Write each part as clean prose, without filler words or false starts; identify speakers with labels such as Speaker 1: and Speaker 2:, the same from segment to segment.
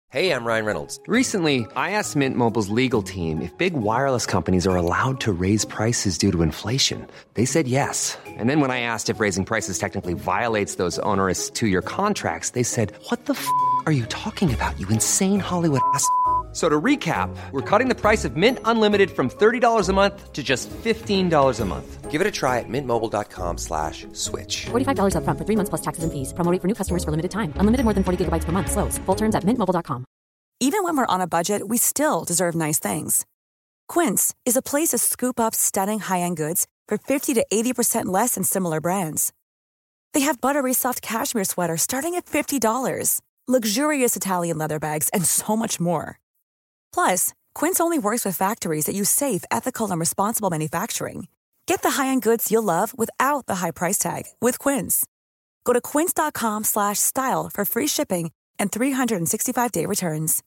Speaker 1: Hey, I'm Ryan Reynolds. Recently, I asked Mint Mobile's legal team if big wireless companies are allowed to raise prices due to inflation. They said yes. And then when I asked if raising prices technically violates those onerous two-year contracts, they said, "What the are you talking about, you insane Hollywood ass?" So to recap, we're cutting the price of Mint Unlimited from $30 a month to just $15 a month. Give it a try at mintmobile.com/switch.
Speaker 2: $45 up front for 3 months plus taxes and fees. Promo rate for new customers for limited time. Unlimited more than 40 gigabytes per month. Slows full terms at mintmobile.com.
Speaker 3: Even when we're on a budget, we still deserve nice things. Quince is a place to scoop up stunning high-end goods for 50 to 80% less than similar brands. They have buttery soft cashmere sweaters starting at $50, luxurious Italian leather bags, and so much more. Plus, Quince only works with factories that use safe, ethical, and responsible manufacturing. Get the high-end goods you'll love without the high price tag with Quince. Go to quince.com/style for free shipping and 365-day returns.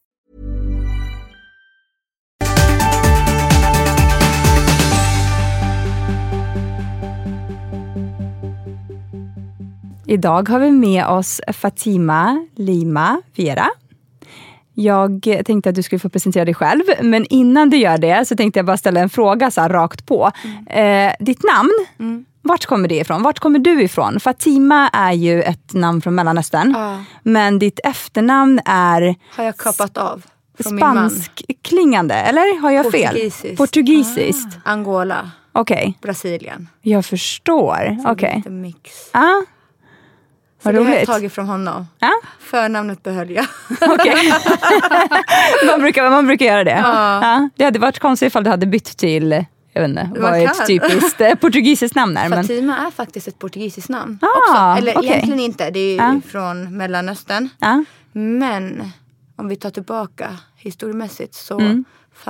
Speaker 4: Idag har vi med oss Fatima Lima Vera. Jag tänkte att du skulle få presentera dig själv, men innan du gör det så tänkte jag bara ställa en fråga så här rakt på. Ditt namn, vart kommer det ifrån? Vart kommer du ifrån? Fatima är ju ett namn från Mellanöstern, men ditt efternamn är...
Speaker 5: Har jag kapat av från min man.
Speaker 4: Spanskklingande, eller har jag fel? Portugisiskt.
Speaker 5: Angola.
Speaker 4: Okej.
Speaker 5: Brasilien.
Speaker 4: Jag förstår. Okej.
Speaker 5: Lite mix.
Speaker 4: Vad
Speaker 5: det har jag
Speaker 4: roligt.
Speaker 5: tagit från honom. Förnamnet behöll jag.
Speaker 4: Okej. man brukar göra det. Det hade varit konstigt ifall du hade bytt till, jag vet inte, vad är ett typiskt portugisiskt namn är.
Speaker 5: Fatima är faktiskt ett portugisiskt namn också. Eller egentligen inte, det är ju från Mellanöstern. Men om vi tar tillbaka historiemässigt så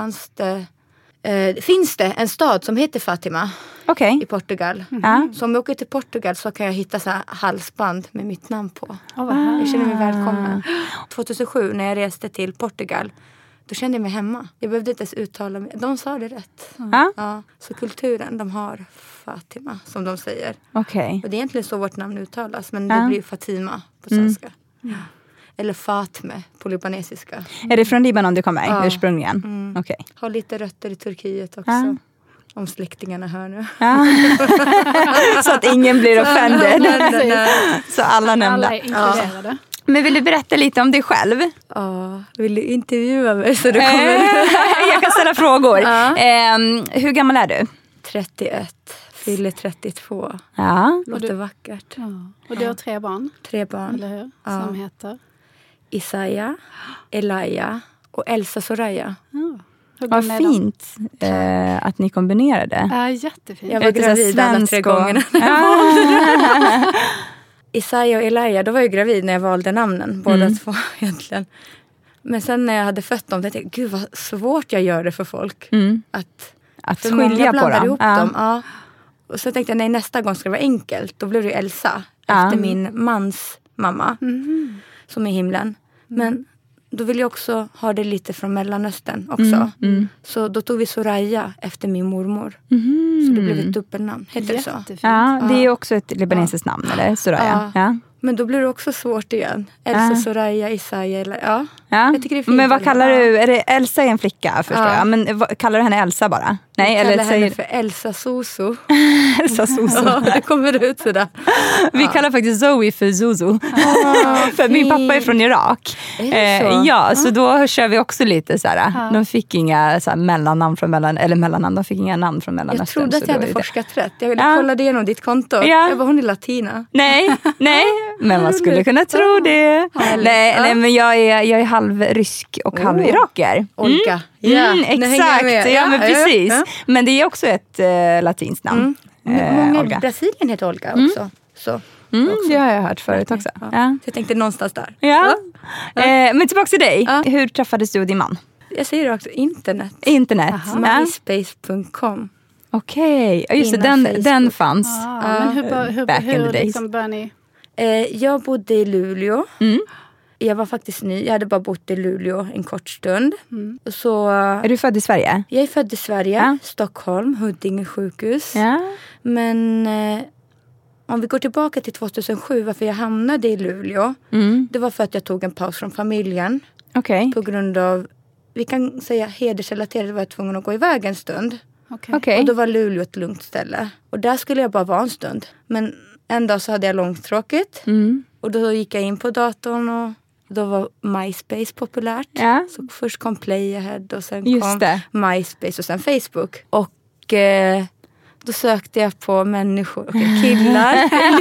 Speaker 5: finns det en stad som heter Fatima i Portugal. Så om jag åker till Portugal så kan jag hitta så här halsband med mitt namn på. Jag känner mig välkommen. 2007 när jag reste till Portugal, då kände jag mig hemma. Jag behövde inte ens uttala mig. De sa det rätt. Så kulturen, de har Fatima som de säger. Och det är egentligen så vårt namn uttalas, men det blir Fatima på svenska. Eller Fatme på libanesiska.
Speaker 4: Är det från Libanon du kommer ursprungligen?
Speaker 5: Har lite rötter i Turkiet också. Om släktingarna hör nu.
Speaker 4: Så att ingen blir offended. Så alla nämnda.
Speaker 6: Alla är inkluderade.
Speaker 4: Men vill du berätta lite om dig själv?
Speaker 5: Vill du intervjua mig så du kommer...
Speaker 4: Jag kan ställa frågor. Hur gammal är du?
Speaker 5: 31. Fyller 32. Låter vackert.
Speaker 6: Och du har 3 barn.
Speaker 5: 3 barn.
Speaker 6: Eller hur? Som heter?
Speaker 5: Isaiah, Elia och Elsa Soraya.
Speaker 4: Vad fint att ni kombinerade.
Speaker 6: Ja, jättefint.
Speaker 5: Jag var gravid alla 3 gångerna. Isaiah och Elia, då var jag gravid när jag valde namnen. Båda 2 egentligen. Men sen när jag hade fött dem, tänkte jag, gud vad svårt jag gör det för folk.
Speaker 4: Att skilja på dem.
Speaker 5: Ihop dem. Och så tänkte jag, nej, nästa gång ska det vara enkelt. Då blev det Elsa, efter min mans mamma. Som är i himlen. Men då vill jag också ha det lite från Mellanöstern också. Så då tog vi Soraya efter min mormor. Så det blev ett dubbelnamn. Heter det så?
Speaker 4: Det är också ett libanesiskt namn, eller? Soraya.
Speaker 5: Men då blir det också svårt igen. Elsa, Soraya, Isaiah. Eller, jag tycker det är fint.
Speaker 4: Men vad kallar du? Är det Elsa är en flicka, förstår jag. Men kallar du henne Elsa bara? Nej,
Speaker 5: eller kallar henne för Elsa Soso.
Speaker 4: Elsa Soso.
Speaker 5: Det kommer ut sådär.
Speaker 4: Vi kallar faktiskt Zoe för Zuzu. För min pappa är från Irak. Så då kör vi också lite såhär. De fick inga såhär, mellannamn från mellannamn. De fick inga namn från Mellanöstern.
Speaker 5: Jag trodde att jag hade forskat rätt. Jag ville kolla det genom ditt konto. Jag var hon är latina.
Speaker 4: Nej. Men man skulle kunna tro det. Nej, men jag är halv rysk och halv iraker.
Speaker 5: Olga.
Speaker 4: Exakt, men precis. Men det är också ett latinskt namn.
Speaker 5: Många i Brasilien heter Olga också. Så.
Speaker 4: Det har jag hört förut också.
Speaker 5: Så jag tänkte någonstans där.
Speaker 4: Men tillbaka till dig. Hur träffades du och din man?
Speaker 5: Jag säger också internet. MySpace.com.
Speaker 4: Okej, just det, den fanns.
Speaker 6: Men hur liksom började ni?
Speaker 5: Jag bodde i Luleå. Jag var faktiskt ny. Jag hade bara bott i Luleå en kort stund. Så,
Speaker 4: är du född i Sverige?
Speaker 5: Jag är född i Sverige. Stockholm, Huddinge sjukhus. Men om vi går tillbaka till 2007, varför jag hamnade i Luleå. Det var för att jag tog en paus från familjen.
Speaker 4: Okej.
Speaker 5: På grund av, vi kan säga hedersrelaterat, var jag tvungen att gå iväg en stund.
Speaker 4: Okej.
Speaker 5: Och då var Luleå ett lugnt ställe. Och där skulle jag bara vara en stund. Men en dag så hade jag långtråkigt. Och då gick jag in på datorn och då var MySpace populärt.
Speaker 4: Ja.
Speaker 5: Så först kom Playahead och sen
Speaker 4: Just
Speaker 5: kom
Speaker 4: det.
Speaker 5: MySpace och sen Facebook. Och då sökte jag på människor och killar.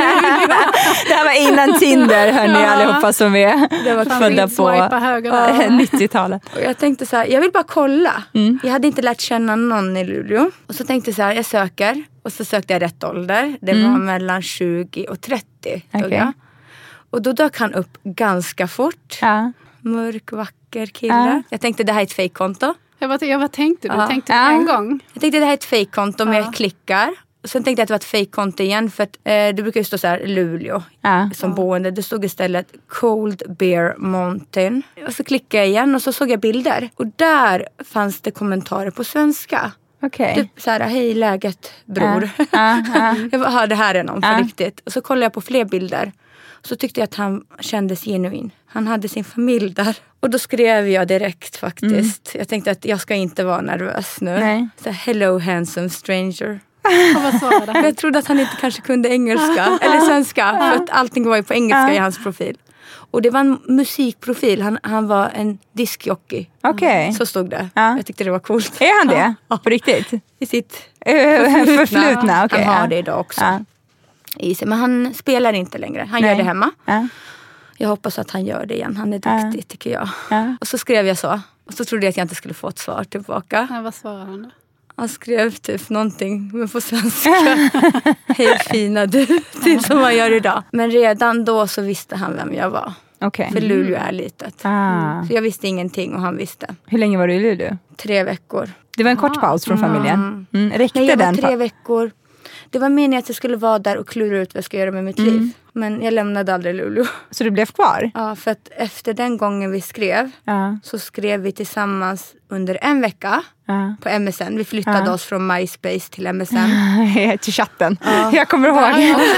Speaker 4: Det här var innan Tinder, hörni, allihopa som är
Speaker 5: Det var
Speaker 4: födda på 90-talet.
Speaker 5: Och jag tänkte så här, jag vill bara kolla. Jag hade inte lärt känna någon i Luleå. Och så tänkte jag så här, jag söker. Och så sökte jag rätt ålder. Det var mellan 20 och 30.
Speaker 4: Okay.
Speaker 5: Och då dök han upp ganska fort.
Speaker 4: Ja.
Speaker 5: Mörk, vacker kille. Jag tänkte det här är ett fejkkonto.
Speaker 6: Vad tänkte du? Tänkte en gång?
Speaker 5: Jag tänkte det här är ett fejkkonto men jag klickar. Och sen tänkte jag att det var ett fejkkonto igen. För att det brukar ju stå så här Luleå som boende. Det stod istället Cold Bear Mountain. Och så klickade jag igen och så såg jag bilder. Och där fanns det kommentarer på svenska.
Speaker 4: Okay.
Speaker 5: Typ så här, hej läget bror. Jag bara, det här är någon på riktigt. Och så kollade jag på fler bilder. Så tyckte jag att han kändes genuin. Han hade sin familj där. Och då skrev jag direkt faktiskt. Jag tänkte att jag ska inte vara nervös nu.
Speaker 4: Nej.
Speaker 5: Så hello handsome stranger.
Speaker 6: Och vad sa det?
Speaker 5: Jag trodde att han inte kanske kunde engelska. Eller svenska. För att allting var ju på engelska i hans profil. Och det var en musikprofil. Han var en diskjockey.
Speaker 4: Okej.
Speaker 5: Så stod det. Jag tyckte det var coolt.
Speaker 4: Är han det? På riktigt?
Speaker 5: I sitt
Speaker 4: förflutna. Okay.
Speaker 5: Han har det idag också. Men han spelar inte längre. Han gör det hemma. Jag hoppas att han gör det igen. Han är duktig tycker jag. Och så skrev jag så. Och så trodde jag att jag inte skulle få ett svar tillbaka.
Speaker 6: Vad svarade han då?
Speaker 5: Han skrev typ någonting men på svenska. Hej fina du. Typ som man gör idag. Men redan då så visste han vem jag var.
Speaker 4: Okay.
Speaker 5: För Luleå är litet. Så jag visste ingenting och han visste.
Speaker 4: Hur länge var du i Luleå?
Speaker 5: 3 veckor.
Speaker 4: Det var en kort paus från familjen. Räckte
Speaker 5: Nej, jag var
Speaker 4: den
Speaker 5: 3 veckor. Det var meningen att jag skulle vara där och klura ut vad jag ska göra med mitt liv. Men jag lämnade aldrig Luleå.
Speaker 4: Så du blev kvar?
Speaker 5: Ja, för att efter den gången vi skrev så skrev vi tillsammans under en vecka på MSN. Vi flyttade oss från MySpace till MSN.
Speaker 4: Till chatten. Jag kommer ihåg.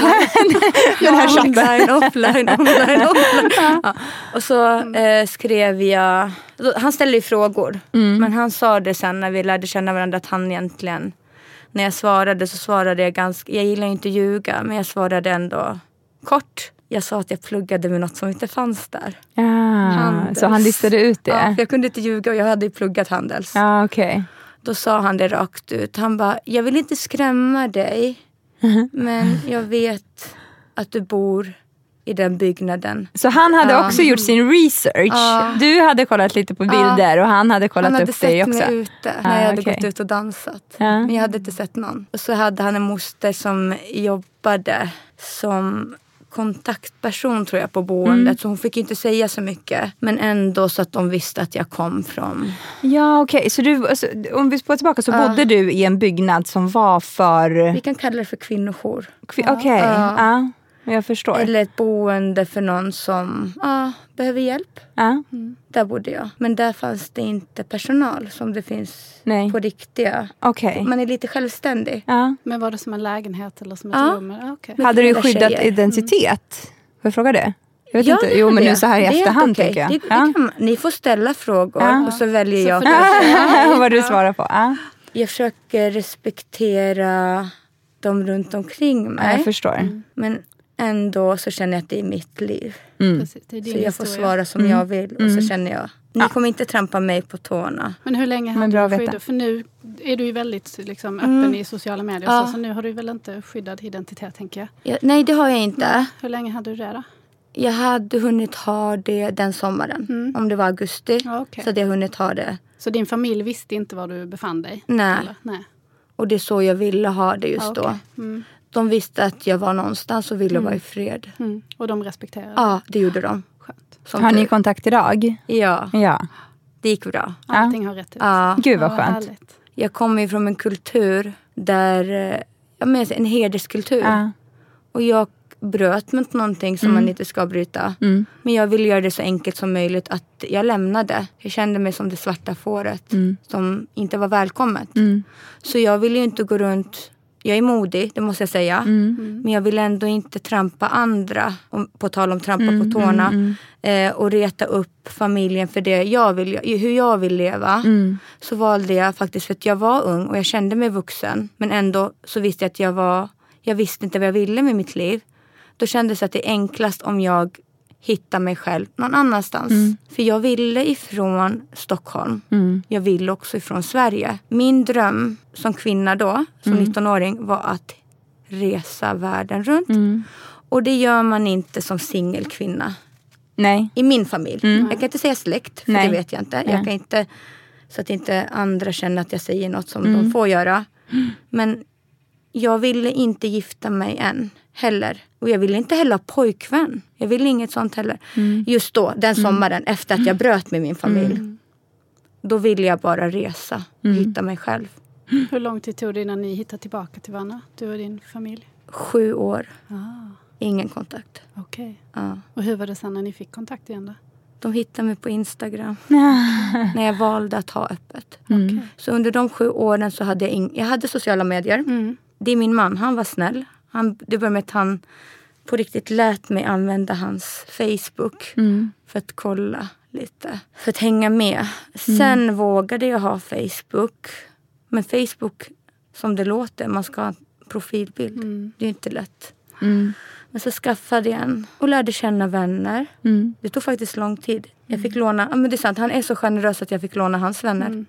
Speaker 4: Den här chatten.
Speaker 5: Offline. Och så skrev jag... Han ställde ju frågor. Men han sa det sen när vi lärde känna varandra att han egentligen... När jag svarade så svarade jag ganska... Jag gillar inte att ljuga, men jag svarade ändå kort. Jag sa att jag pluggade med något som inte fanns där.
Speaker 4: Så han listade ut det?
Speaker 5: Ja, för jag kunde inte ljuga och jag hade ju pluggat Handels.
Speaker 4: Ja, okej.
Speaker 5: Då sa han det rakt ut. Han bara, jag vill inte skrämma dig, men jag vet att du bor i den byggnaden.
Speaker 4: Så han hade också gjort sin research. Du hade kollat lite på bilder och han hade kollat upp dig också.
Speaker 5: Han hade sett mig ute när jag hade gått ut och dansat. Men jag hade inte sett någon. Och så hade han en moster som jobbade som kontaktperson tror jag på boendet. Så hon fick inte säga så mycket. Men ändå så att de visste att jag kom från...
Speaker 4: Ja, okej. Så du, alltså, om vi spår tillbaka så bodde du i en byggnad som var för...
Speaker 5: Vi kan kalla det för kvinnojour.
Speaker 4: Okej, jag förstår.
Speaker 5: Eller ett boende för någon som behöver hjälp. Där bodde jag. Men där fanns det inte personal som det finns på riktiga. Man är lite självständig.
Speaker 6: Men var det som en lägenhet eller som ett rum?
Speaker 4: Hade du skyddat identitet? Får jag fråga det? Jag vet inte. Jo, men nu så här i efterhand tänker jag.
Speaker 5: Det kan, ni får ställa frågor och så väljer jag
Speaker 4: vad du svarar på.
Speaker 5: Jag försöker respektera dem runt omkring mig.
Speaker 4: Jag förstår.
Speaker 5: Men ändå så känner jag att det är mitt liv.
Speaker 6: Precis, det är din
Speaker 5: så jag får svara som jag vill. Och så känner jag, ni kommer inte trampa mig på tårna.
Speaker 6: Men hur länge har du skyddat? För nu är du ju väldigt liksom, öppen i sociala medier. Så nu har du väl inte skyddad identitet, tänker jag.
Speaker 5: Nej, det har jag inte.
Speaker 6: Hur länge hade du det då?
Speaker 5: Jag hade hunnit ha det den sommaren. Om det var augusti. Så hade jag hunnit ha det.
Speaker 6: Så din familj visste inte var du befann dig?
Speaker 5: Nej. Och det är så jag ville ha det just då. De visste att jag var någonstans och ville vara i fred.
Speaker 6: Och de respekterade?
Speaker 5: Ja, det gjorde de.
Speaker 6: Skönt.
Speaker 4: Har ni kontakt idag?
Speaker 5: Ja. Det gick bra.
Speaker 6: Allting har rätt ut.
Speaker 4: Gud vad skönt.
Speaker 6: Härligt.
Speaker 5: Jag kommer ju från en kultur där, en hederskultur. Och jag bröt mot någonting som man inte ska bryta. Men jag ville göra det så enkelt som möjligt att jag lämnade. Jag kände mig som det svarta fåret som inte var välkommet. Så jag ville ju inte gå runt... jag är modig, det måste jag säga. Men jag vill ändå inte trampa andra, på tal om trampa på tårna. Och reta upp familjen för det hur jag vill leva. Så valde jag faktiskt, för att jag var ung och jag kände mig vuxen. Men ändå så visste jag att jag visste inte vad jag ville med mitt liv. Då kändes det att det är enklast om jag hittar mig själv någon annanstans. För jag ville ifrån Stockholm. Jag ville också ifrån Sverige. Min dröm som kvinna då, som 19-åring, var att resa världen runt. Och det gör man inte som singelkvinna.
Speaker 4: Nej.
Speaker 5: I min familj. Jag kan inte säga släkt, för det vet jag inte. Jag kan inte, så att inte andra känner att jag säger något som de får göra. Men jag ville inte gifta mig än heller. Och jag ville inte heller ha pojkvän. Jag ville inget sånt heller. Just då, den sommaren, efter att jag bröt med min familj. Då ville jag bara resa och hitta mig själv.
Speaker 6: Hur lång tid tog det innan ni hittade tillbaka till varandra? Du och din familj?
Speaker 5: 7 år. Ingen kontakt.
Speaker 6: Okej. Och hur var det sen när ni fick kontakt igen då?
Speaker 5: De hittade mig på Instagram. När jag valde att ha öppet. Så under de 7 åren så hade jag hade sociala medier. Det är min man, han var snäll. Det började med att han på riktigt lät mig använda hans Facebook. För att kolla lite. För att hänga med. Sen vågade jag ha Facebook. Men Facebook, som det låter, man ska ha en profilbild. Det är inte lätt. Men så skaffade jag en och lärde känna vänner. Det tog faktiskt lång tid. Jag fick låna, men det är sant, han är så generös att jag fick låna hans vänner.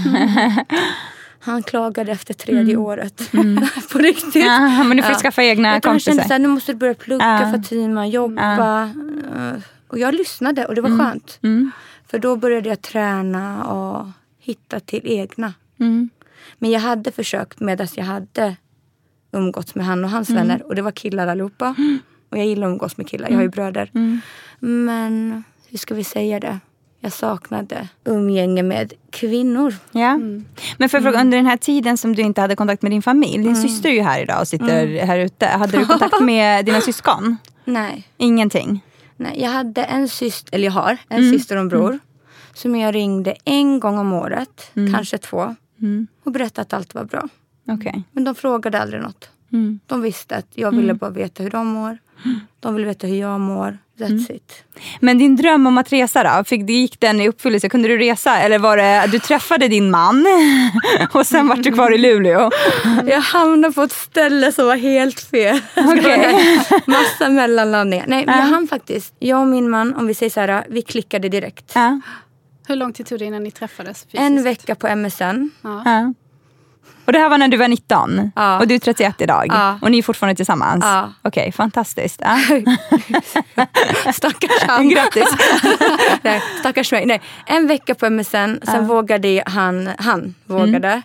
Speaker 5: Han klagade efter 3:e året. På riktigt.
Speaker 4: Men nu får du skaffa egna kompisar.
Speaker 5: Jag kände nu måste du börja plugga Fatima, jobba. Och jag lyssnade och det var skönt. För då började jag träna och hitta till egna. Men jag hade försökt medan jag hade umgåtts med han och hans vänner. Och det var killar allihopa. Och jag gillar att umgås med killar, jag har ju bröder. Men hur ska vi säga det? Jag saknade umgänge med kvinnor.
Speaker 4: Ja. Men för att fråga, under den här tiden som du inte hade kontakt med din familj. Din syster är ju här idag och sitter här ute. Hade du kontakt med dina syskon?
Speaker 5: Nej.
Speaker 4: Ingenting?
Speaker 5: Nej, jag hade jag har en syster och en bror. Som jag ringde 1 gång om året. Kanske 2. Och berättade att allt var bra.
Speaker 4: Okay.
Speaker 5: Men de frågade aldrig något. De visste att jag ville bara veta hur de mår. De ville veta hur jag mår. That's it.
Speaker 4: Men din dröm om att resa då? Gick den i uppfyllelse? Kunde du resa? Eller var det att du träffade din man och sen var du kvar i Luleå?
Speaker 5: Jag hamnade på ett ställe som var helt fel.
Speaker 4: Okay.
Speaker 5: Massa mellanlandningar. Nej, jag hann faktiskt. Jag och min man, om vi säger så här, vi klickade direkt.
Speaker 6: Hur lång tid tog det innan ni träffades fysiskt?
Speaker 5: 1 vecka på MSN.
Speaker 4: Och det här var när du var 19 och du är 31 idag. Och ni är fortfarande tillsammans. Okej, fantastiskt.
Speaker 5: Stackars han.
Speaker 4: Grattis.
Speaker 5: Nej, stackars mig. Nej, 1 vecka på MSN. Sen vågade han vågade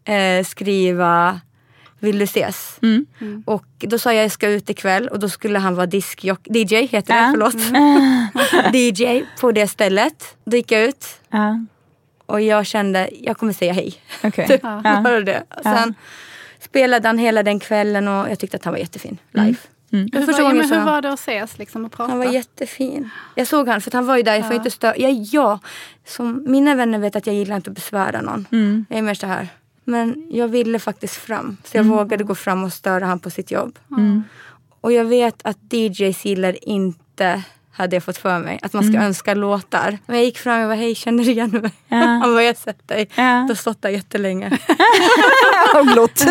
Speaker 5: skriva vill du ses? Och då sa jag ska ut ikväll. Och då skulle han vara DJ heter det, förlåt. DJ på det stället. Då gick jag ut. Och jag kände, jag kommer säga hej.
Speaker 4: Okay.
Speaker 5: Det. Sen spelade han hela den kvällen och jag tyckte att han var jättefin live.
Speaker 6: Hur var det att ses liksom, och prata?
Speaker 5: Han var jättefin. Jag såg han, för han var ju där, jag får inte störa. Som mina vänner vet att jag gillar inte att besvära någon. Jag är mer så här. Men jag ville faktiskt fram. Så jag vågade gå fram och störa han på sitt jobb. Och jag vet att DJs gillar inte, hade jag fått för mig, att man ska önska låtar. Men jag gick fram och var hej, känner du igen mig? Han bara, jag sett dig. Du har stått där jättelänge.
Speaker 4: Och glott.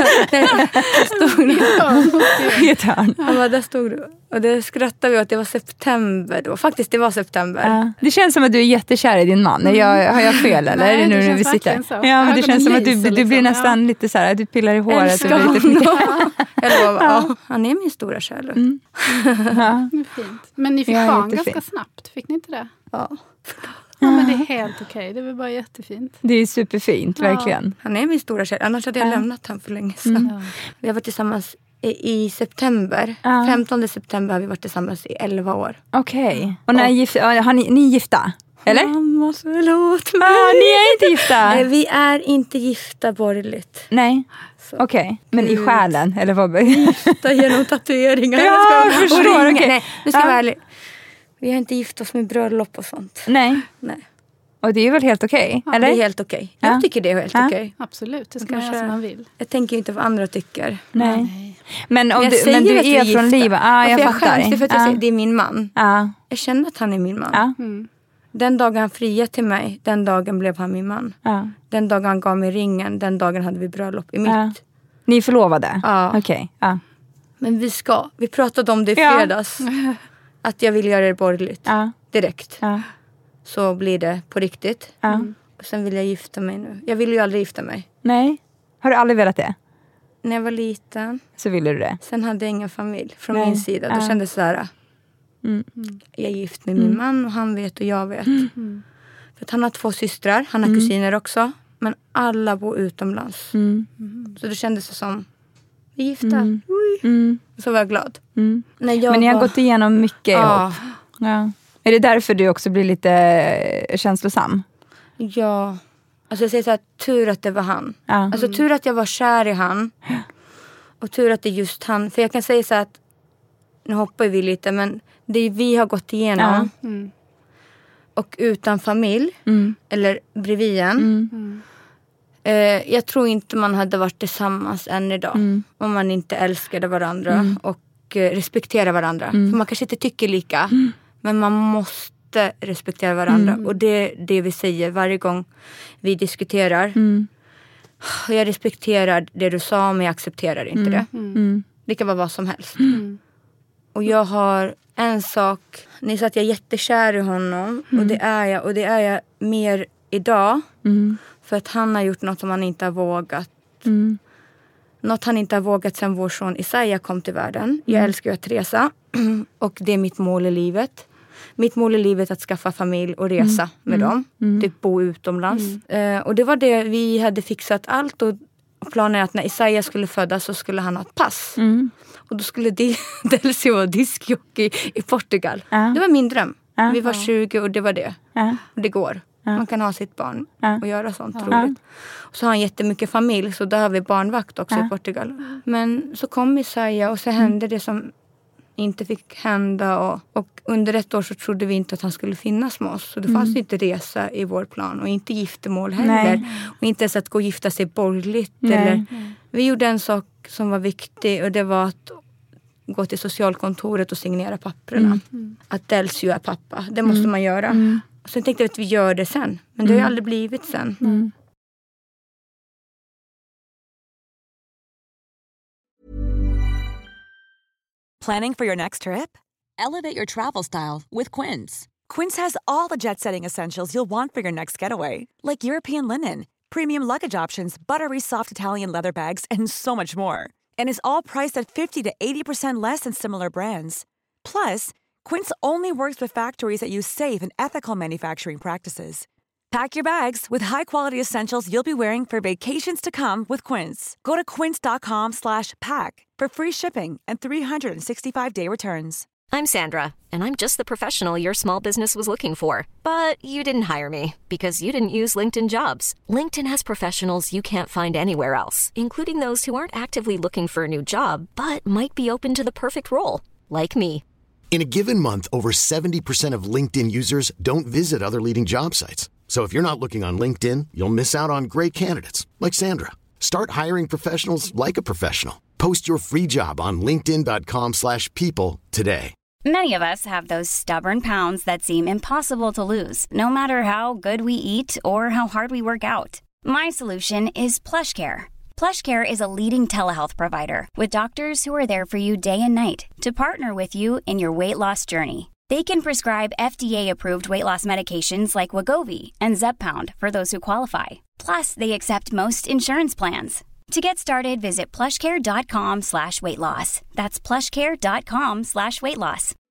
Speaker 5: Han bara, där stod du. Och det skrattade vi åt, det var september då. Faktiskt, det var september.
Speaker 4: Det känns som att du är jättekär i din man. Har jag fel eller?
Speaker 6: Nej,
Speaker 4: nu
Speaker 6: det
Speaker 4: när vi
Speaker 6: sitter.
Speaker 4: Så. Ja, men det känns som att du blir nästan lite så här, du pillar i håret. Och blir lite för mycket.
Speaker 5: Jag lovar, han är min stora kärlek.
Speaker 6: Fint. Men ni fick barn ganska snabbt, fick ni inte det?
Speaker 5: Ja.
Speaker 6: Ja, men det är helt okej. Det är väl bara jättefint.
Speaker 4: Det är superfint, verkligen.
Speaker 5: Han är min stora kärlek. Annars hade jag lämnat honom för länge sedan. Vi har varit tillsammans i september. 15 september har vi varit tillsammans i 11 år.
Speaker 4: Okej. Och har ni gifta? Eller?
Speaker 5: Mamma, förlåt mig.
Speaker 4: Ni är inte gifta?
Speaker 5: Nej, vi är inte gifta borgerligt.
Speaker 4: Nej. Okej. Men i själen? Eller vad?
Speaker 5: Gifta genom tatueringar.
Speaker 4: Jag förstår.
Speaker 5: Nej, nu ska jag vara ärlig. Vi har inte gift oss med bröllop och sånt.
Speaker 4: Nej. Och det är väl helt okej?
Speaker 5: Ja,
Speaker 4: eller?
Speaker 5: Det är helt okej. Jag tycker det är helt okej.
Speaker 6: Absolut, det ska man göra som man vill.
Speaker 5: Jag tänker inte vad andra tycker.
Speaker 4: Nej. Men du är från livet. Jag fattar.
Speaker 5: För att jag säger, det är min man. Jag känner att han är min man. Den dagen han friade till mig, den dagen blev han min man. Den dagen han gav mig ringen, den dagen hade vi bröllop i mitt.
Speaker 4: Ni är förlovade?
Speaker 5: Ja.
Speaker 4: Okej.
Speaker 5: Men vi pratade om det i fredags. Att jag vill göra det borgerligt. Direkt. Så blir det på riktigt. Och sen vill jag gifta mig nu. Jag vill ju aldrig gifta mig.
Speaker 4: Nej. Har du aldrig velat det?
Speaker 5: När jag var liten.
Speaker 4: Så ville du det?
Speaker 5: Sen hade jag ingen familj från min sida. Då kändes det så här. Jag är gift med min man och han vet och jag vet. För att han har 2 systrar. Han har kusiner också. Men alla bor utomlands. Så det kändes som vi är gifta. Så var jag glad.
Speaker 4: Men ni har gått igenom mycket ihop. Ja. Är det därför du också blir lite känslosam?
Speaker 5: Ja. Alltså jag säger så här, tur att det var han. Alltså tur att jag var kär i han. Och tur att det är just han. För jag kan säga så här att, nu hoppar vi lite, men det vi har gått igenom. Och utan familj. Eller bredvid en. Jag tror inte man hade varit tillsammans än idag. Om man inte älskade varandra. Och respekterade varandra. För man kanske inte tycker lika. Men man måste respektera varandra. Och det är det vi säger varje gång vi diskuterar. Jag respekterar det du sa, men jag accepterar inte det. Det kan vara vad som helst. Och jag har en sak. Ni sa att jag är jättekär i honom. Och det är jag. Och det är jag mer idag. För att han har gjort något som han inte har vågat. Något han inte har vågat sedan vår son Isaiah kom till världen. Jag älskar att resa. Och det är mitt mål i livet. Mitt mål i livet är att skaffa familj och resa med dem. Typ bo utomlands. Och det var det vi hade fixat allt. Och planen är att när Isaiah skulle födas så skulle han ha ett pass. Och då skulle Delcio vara diskjockey i Portugal. Det var min dröm. Vi var 20 och det var det. Och det går. Man kan ha sitt barn och göra sånt roligt. Och så har han jättemycket familj, så där har vi barnvakt också i Portugal. Men så kom Isaiah och så hände det som inte fick hända. Och under 1 år så trodde vi inte att han skulle finnas med oss. Så det fanns inte resa i vår plan och inte giftermål heller. Och inte ens att gå och gifta sig borgerligt. Vi gjorde en sak som var viktig och det var att gå till socialkontoret och signera papperna. Att Delcio är pappa. Det måste man göra. Och sen tänkte jag att vi gör det sen. Men det har ju aldrig blivit sen.
Speaker 3: Planning for your next trip? Elevate your travel style with Quince. Quince has all the jet-setting essentials you'll want for your next getaway. Like European linen, premium luggage options, buttery soft Italian leather bags, and so much more. And is all priced at 50 to 80% less than similar brands. Plus, Quince only works with factories that use safe and ethical manufacturing practices. Pack your bags with high-quality essentials you'll be wearing for vacations to come with Quince. Go to quince.com/pack for free shipping and 365-day returns.
Speaker 2: I'm Sandra, and I'm just the professional your small business was looking for. But you didn't hire me because you didn't use LinkedIn Jobs. LinkedIn has professionals you can't find anywhere else, including those who aren't actively looking for a new job, but might be open to the perfect role, like me.
Speaker 7: In a given month, over 70% of LinkedIn users don't visit other leading job sites. So if you're not looking on LinkedIn, you'll miss out on great candidates like Sandra. Start hiring professionals like a professional. Post your free job on linkedin.com/people today.
Speaker 8: Many of us have those stubborn pounds that seem impossible to lose, no matter how good we eat or how hard we work out. My solution is PlushCare. PlushCare is a leading telehealth provider with doctors who are there for you day and night to partner with you in your weight loss journey. They can prescribe FDA-approved weight loss medications like Wegovy and Zepbound for those who qualify. Plus, they accept most insurance plans. To get started, visit plushcare.com/weightloss. That's plushcare.com/weightloss.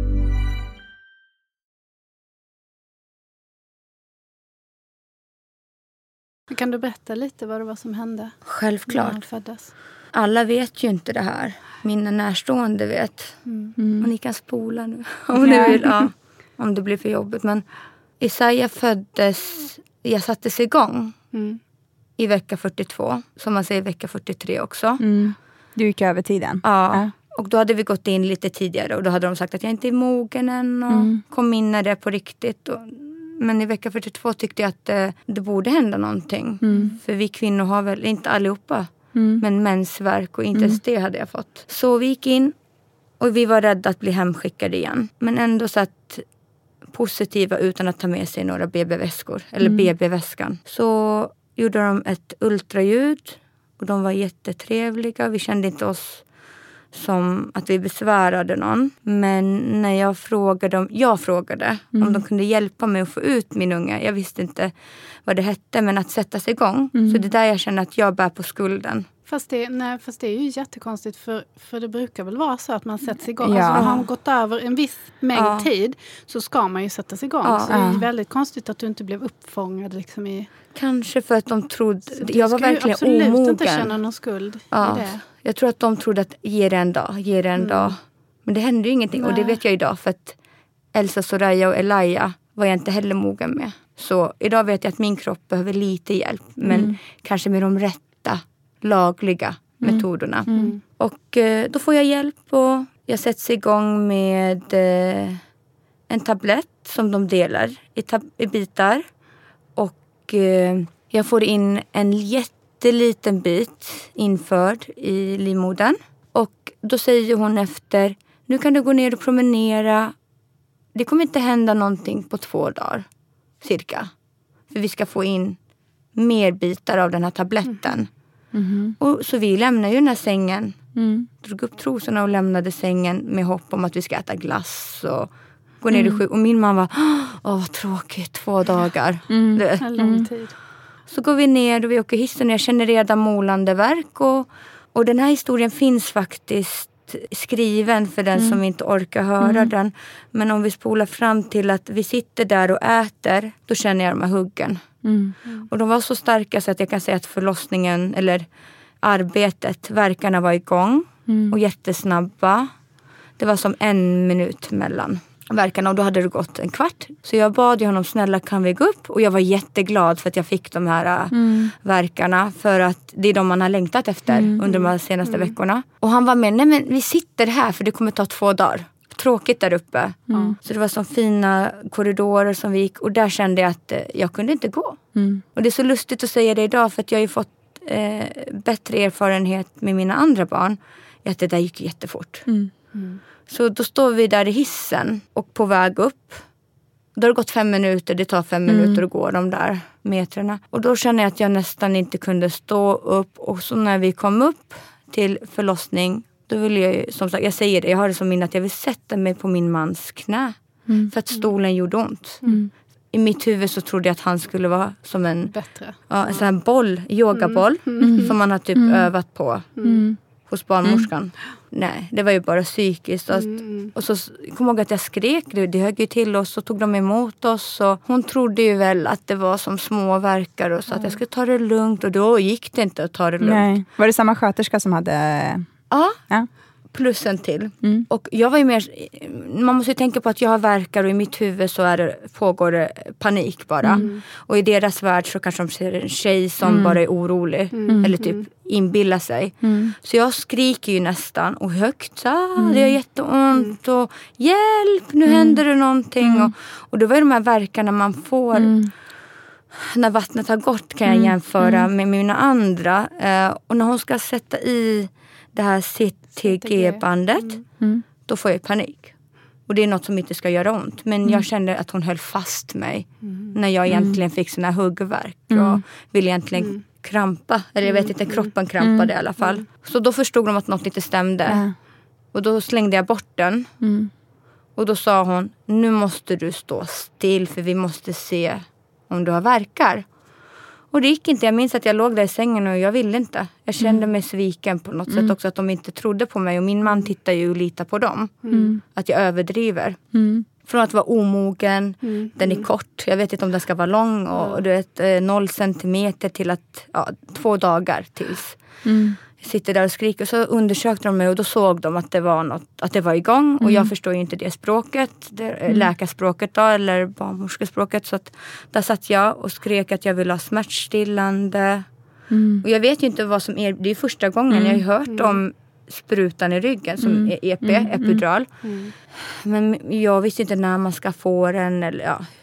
Speaker 6: Kan du berätta lite vad det var som hände?
Speaker 5: Självklart.
Speaker 6: När han föddes?
Speaker 5: Alla vet ju inte det här. Mina närstående vet. Och ni kan spola nu om ni vill. Ja, om det blir för jobbigt. Men Isaiah föddes, jag sattes igång i vecka 42. Som man säger vecka 43 också.
Speaker 4: Du gick över tiden.
Speaker 5: Ja. Och då hade vi gått in lite tidigare. Och då hade de sagt att jag inte är mogen än. Och kom in när det är på riktigt. Och Men i vecka 42 tyckte jag att det borde hända någonting. För vi kvinnor har väl, inte allihopa, men mensvärk och inte ens det hade jag fått. Så vi gick in och vi var rädda att bli hemskickade igen. Men ändå satt positiva utan att ta med sig några BB-väskor. Eller BB-väskan. Så gjorde de ett ultraljud. Och de var jättetrevliga. Vi kände inte oss som att vi besvärade någon. Men när jag frågade om de kunde hjälpa mig att få ut min unge. Jag visste inte vad det hette, men att sätta sig igång. Så det är där jag känner att jag bär på skulden.
Speaker 6: Fast det är ju jättekonstigt för det brukar väl vara så att man sätts igång. Ja. Alltså har man gått över en viss mängd tid så ska man ju sättas igång. Så det är väldigt konstigt att du inte blev uppfångad liksom i...
Speaker 5: Kanske för att de trodde... Jag var verkligen omogen.
Speaker 6: Absolut inte känna någon skuld i det.
Speaker 5: Jag tror att de trodde att ge det en dag. Men det hände ju ingenting. Nej. Och det vet jag idag för att Elsa, Soraya och Elia var jag inte heller mogen med. Så idag vet jag att min kropp behöver lite hjälp. Men kanske med de rätta, lagliga metoderna. Och då får jag hjälp och jag sätts igång med en tablett som de delar i bitar. Och jag får in en jätteliten bit införd i livmodern. Och då säger hon efter, nu kan du gå ner och promenera. Det kommer inte hända någonting på 2 dagar, cirka. För vi ska få in mer bitar av den här tabletten. Och så vi lämnar ju den här sängen. Drog upp trosorna och lämnade sängen med hopp om att vi ska äta glass och gå ner i och min mamma var, vad tråkigt, 2 dagar.
Speaker 6: En lång tid.
Speaker 5: Så går vi ner och vi åker hissen och jag känner redan molande verk. Och den här historien finns faktiskt skriven för den som inte orkar höra den. Men om vi spolar fram till att vi sitter där och äter, då känner jag de här huggen. Och de var så starka så att jag kan säga att förlossningen eller arbetet, verkarna var igång och jättesnabba. Det var som 1 minut mellan verkarna och då hade det gått 1 kvart. Så jag bad honom, snälla kan vi gå upp? Och jag var jätteglad för att jag fick de här verkarna. För att det är de man har längtat efter under de här senaste veckorna. Och han var med, nej men vi sitter här för det kommer ta 2 dagar. Tråkigt där uppe. Så det var så fina korridorer som vi gick. Och där kände jag att jag kunde inte gå. Och det är så lustigt att säga det idag för att jag har ju fått bättre erfarenhet med mina andra barn. Att det där gick jättefort. Så då står vi där i hissen och på väg upp. Då har det gått 5 minuter, det tar 5 minuter att gå de där metrarna. Och då känner jag att jag nästan inte kunde stå upp. Och så när vi kom upp till förlossning, då vill jag ju, som sagt, jag säger det, jag har det som minne att jag vill sätta mig på min mans knä. För att stolen gjorde ont. I mitt huvud så trodde jag att han skulle vara som en sån här boll, yogaboll. Som man har typ övat på hos barnmorskan. Nej, det var ju bara psykiskt. Och så kom jag ihåg att jag skrek. Det högg ju till oss och tog de emot oss. Och hon trodde ju väl att det var som små verkar. Och så att jag skulle ta det lugnt. Och då gick det inte att ta det lugnt. Nej.
Speaker 4: Var det samma sköterska som hade...
Speaker 5: Ja. Plus en till. Och jag var ju mer... Man måste ju tänka på att jag har verkar och i mitt huvud så pågår det panik bara. Och i deras värld så kanske de ser en tjej som bara är orolig. Eller typ inbillar sig. Så jag skriker ju nästan och högt. Det gör jätteont och hjälp, nu händer det någonting. Och det var ju de här verkarna man får... När vattnet har gått kan jag jämföra med mina andra. Och när hon ska sätta i det här CTG-bandet, då får jag panik. Och det är något som inte ska göra ont. Men jag kände att hon höll fast mig när jag egentligen fick sån här huggverk. Och ville egentligen krampa. Eller jag vet inte, kroppen krampade i alla fall. Så då förstod de att något inte stämde. Och då slängde jag bort den. Och då sa hon, nu måste du stå still för vi måste se om du har verkar. Och det gick inte. Jag minns att jag låg där i sängen och jag ville inte. Jag kände mig sviken på något sätt också. Att de inte trodde på mig. Och min man tittar ju och litar på dem. Att jag överdriver. Från att vara omogen. Den är kort. Jag vet inte om den ska vara lång. Och du vet 0 centimeter till att 2 dagar tills. Jag sitter där och skriker. Och så undersökte de mig och då såg de att det var något, att det var igång. Och jag förstår ju inte det språket. Läkarspråket då, eller barnmorskespråket. Så att där satt jag och skrek att jag ville ha smärtstillande. Och jag vet ju inte vad som är. Det är första gången jag har hört om sprutan i ryggen som är epidural. Men jag visste inte när man ska få den. Eller,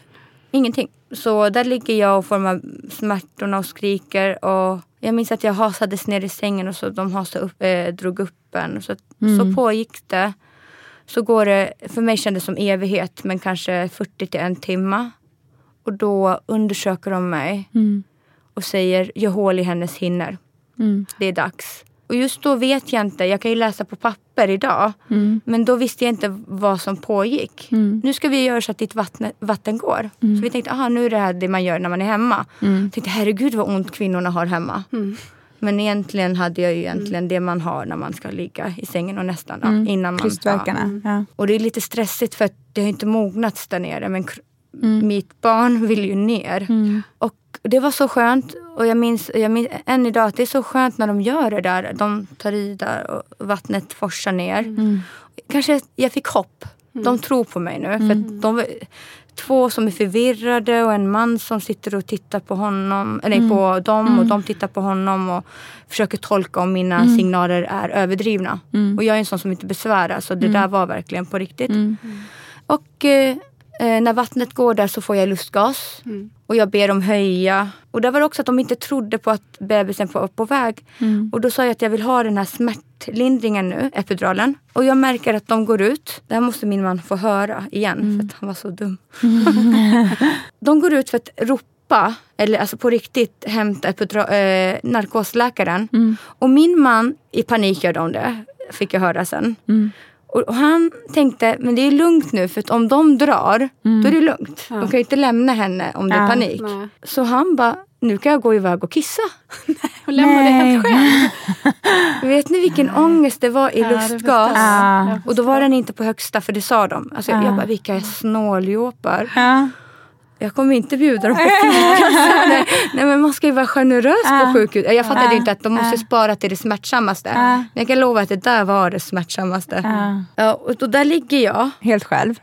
Speaker 5: Ingenting. Så där ligger jag och får de smärtorna och skriker. Och jag minns att jag hasades ner i sängen och så de drog upp en. Så pågick det. Så går det, för mig kändes det som evighet, men kanske 40 till en timme. Och då undersöker de mig och säger, gör hål i hennes hinnor. Det är dags. Och just då vet jag inte, jag kan ju läsa på papper idag. Men då visste jag inte vad som pågick. Nu ska vi göra så att ditt vatten går. Så vi tänkte, nu är det här det man gör när man är hemma. Jag tänkte, herregud vad ont kvinnorna har hemma. Men egentligen hade jag ju det man har när man ska ligga i sängen och nästan innan man...
Speaker 4: Krystverkarna. Ja.
Speaker 5: Och det är lite stressigt för att det har inte mognats där nere. Men mitt barn vill ju ner. Och det var så skönt. Och jag minns än idag att det är så skönt när de gör det där. De tar i där och vattnet forsar ner. Kanske jag fick hopp. De tror på mig nu. För att de 2 som är förvirrade och en man som sitter och tittar på honom. Eller på dem och de tittar på honom och försöker tolka om mina signaler är överdrivna. Och jag är en sån som inte besvärar. Så det där var verkligen på riktigt. Och när vattnet går där så får jag lustgas. Och jag ber dem höja. Och det var också att de inte trodde på att bebisen var på väg. Och då sa jag att jag vill ha den här smärtlindringen nu, epiduralen. Och jag märker att de går ut. Det här måste min man få höra igen, för att han var så dum. De går ut för att ropa, eller alltså på riktigt hämta narkosläkaren. Och min man, i panik gör de det, fick jag höra sen. Och han tänkte, men det är lugnt nu, för att om de drar, då är det lugnt. De kan ju inte lämna henne om det är panik. Nej. Så han bara, nu kan jag gå iväg och kissa.
Speaker 6: Och lämna det helt själv.
Speaker 5: Vet ni vilken ångest det var i lustgas? Och då var den inte på högsta, för det sa de. Alltså, jag bara, vilka snåljåpar. Jag kommer inte bjuda dem på fika. Nej, men man ska ju vara generös på sjukhus. Jag fattade inte att de måste spara till det smärtsammaste. Men jag kan lova att det där var det smärtsammaste. Och då där ligger jag.
Speaker 4: Helt själv.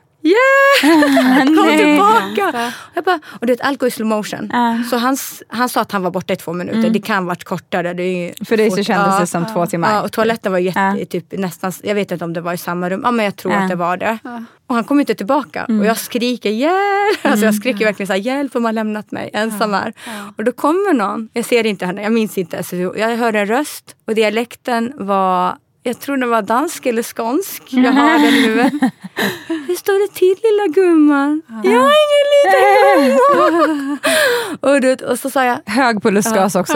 Speaker 5: Kom tillbaka. Och det allt går i slow motion. Så han sa att han var borta i 2 minuter. Det kan varit kortare. Det är
Speaker 4: för dig så kändes det som 2 timmar.
Speaker 5: Och toaletten var typ nästan, jag vet inte om det var i samma rum. Men jag tror att det var det. Och han kom inte tillbaka. Och jag skriker hjälp. Alltså jag skriker verkligen så här, hjälp, de har lämnat mig ensam här. Och då kommer någon. Jag ser inte henne, jag minns inte. Så jag hör en röst. Och dialekten var, jag tror det var dansk eller skånsk. Jag har den i huvudet. Hur står det till, lilla gumman? Jag är ingen liten gumman. Och så sa jag,
Speaker 4: hög på lustgas också.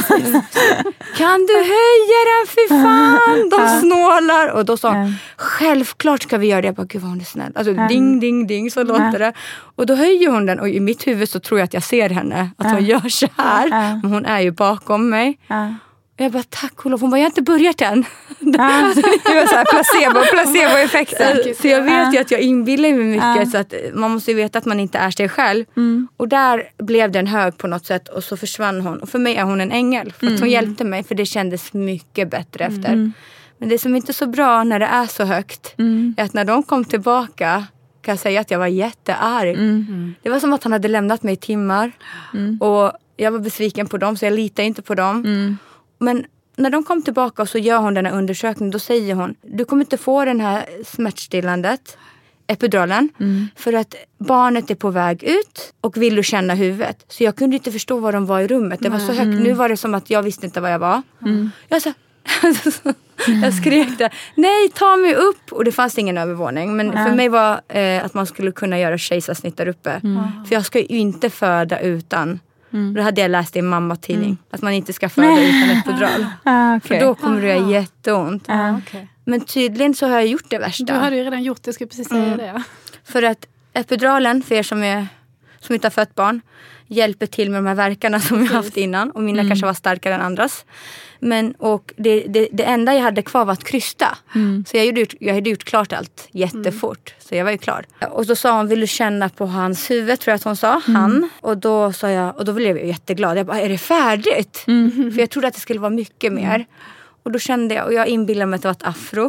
Speaker 5: Kan du höja den, för fan? De snålar. Och då sa självklart ska vi göra det. Jag bara, gud vad hon är snäll. Alltså ding, ding, ding, så låter det. Och då höjer hon den. Och i mitt huvud så tror jag att jag ser henne. Att hon gör så här. Men hon är ju bakom mig. Jag bara, tack Olof, hon bara, jag har inte börjat än.
Speaker 4: Det var så här placeboeffekten.
Speaker 5: Så jag vet ju att jag inbillar mig mycket. Så att man måste ju veta att man inte är sig själv. Och där blev den hög på något sätt. Och så försvann hon. Och för mig är hon en ängel. För att hon hjälpte mig. För det kändes mycket bättre efter. Men det som inte är så bra när det är så högt. Är att när de kom tillbaka, kan jag säga att jag var jättearg. Det var som att han hade lämnat mig i timmar. Och jag var besviken på dem. Så jag litade inte på dem. Men när de kom tillbaka och så gör hon den här undersökningen, då säger hon, du kommer inte få den här smärtstillandet, epiduralen, för att barnet är på väg ut och vill du känna huvudet. Så jag kunde inte förstå var de var i rummet. Det var så högt. Nu var det som att jag visste inte var jag var. Jag sa, jag skrek där, nej, ta mig upp. Och det fanns ingen övervåning. Men för mig var att man skulle kunna göra kejsarsnitt där uppe. För jag ska ju inte föda utan. Det hade jag läst i en mammatidning. Att man inte ska föda utan epidural. För då kommer det göra jätteont. Men tydligen så har jag gjort det värsta.
Speaker 6: Du hade ju redan gjort det, jag skulle precis säga det.
Speaker 5: För att epiduralen, för er som inte har fött barn, hjälper till med de här verkarna som jag haft innan. Och mina kanske var starkare än andras. Och det enda jag hade kvar var att krysta. Så jag hade gjort klart allt jättefort. Så jag var ju klar. Och då sa hon, vill du känna på hans huvud, tror jag att hon sa. Han. Och då sa jag, och då blev jag jätteglad. Jag bara, är det färdigt? För jag trodde att det skulle vara mycket mer. Och då kände jag, och jag inbillade mig att det var ett afro.